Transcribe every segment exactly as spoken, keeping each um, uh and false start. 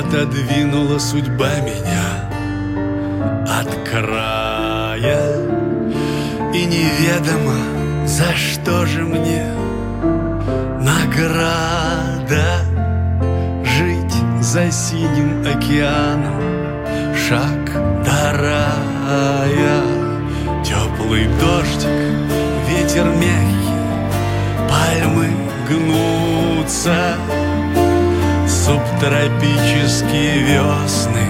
Отодвинула судьба меня от края, и неведомо, за что же мне награда. Жить за синим океаном, шаг до рая. Теплый дождик, ветер мягкий, пальмы гнутся, субтропические весны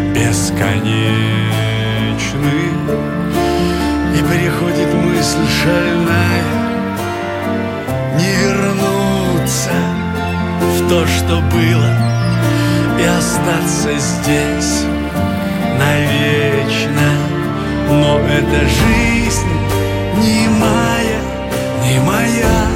бесконечны. И приходит мысль шальная не вернуться в то, что было, и остаться здесь навечно. Но эта жизнь не моя, не моя,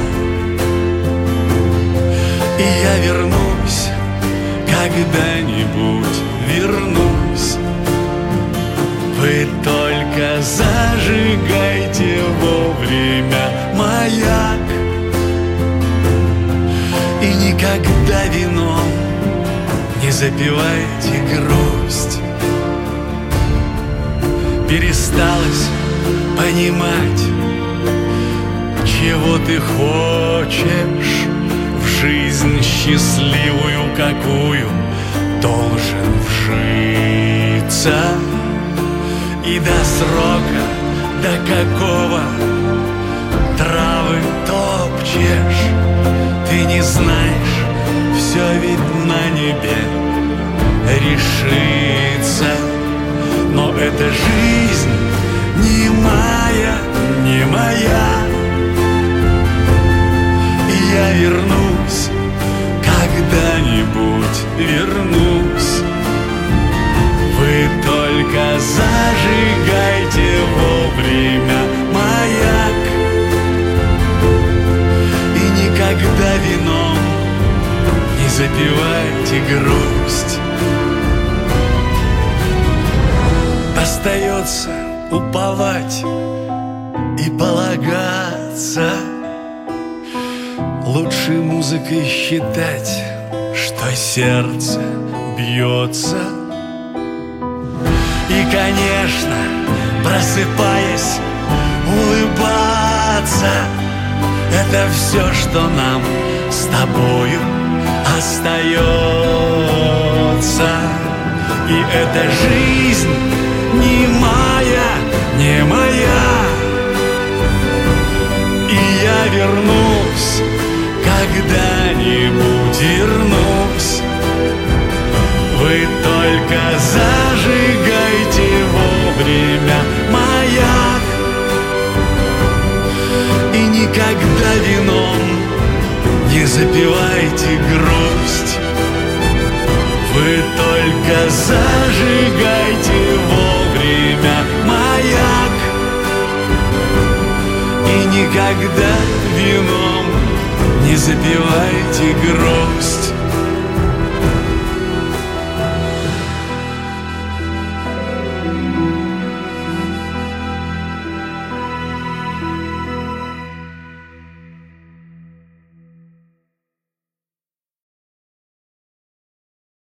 и я вернусь, когда-нибудь вернусь. Вы только зажигайте вовремя маяк, и никогда вином не запивайте грусть. Пересталось понимать, чего ты хочешь в жизнь счастливую, какую должен вжиться. И до срока, до какого травы топчешь, ты не знаешь, все ведь на небе решится. Но эта жизнь не моя, не моя, и я вернусь, когда-нибудь вернусь. Вы только зажигайте вовремя маяк, и никогда вином не запивайте грусть. Остается уповать и полагаться, лучше музыкой считать, что сердце бьется. И, конечно, просыпаясь, улыбаться. Это все, что нам с тобою остается. И эта жизнь не моя, не моя, и я вернусь, когда-нибудь вернусь. Вы только зажигайте вовремя маяк, и никогда вином не запивайте грусть. Вы только зажигайте вовремя маяк, и никогда вином не запивайте грусть.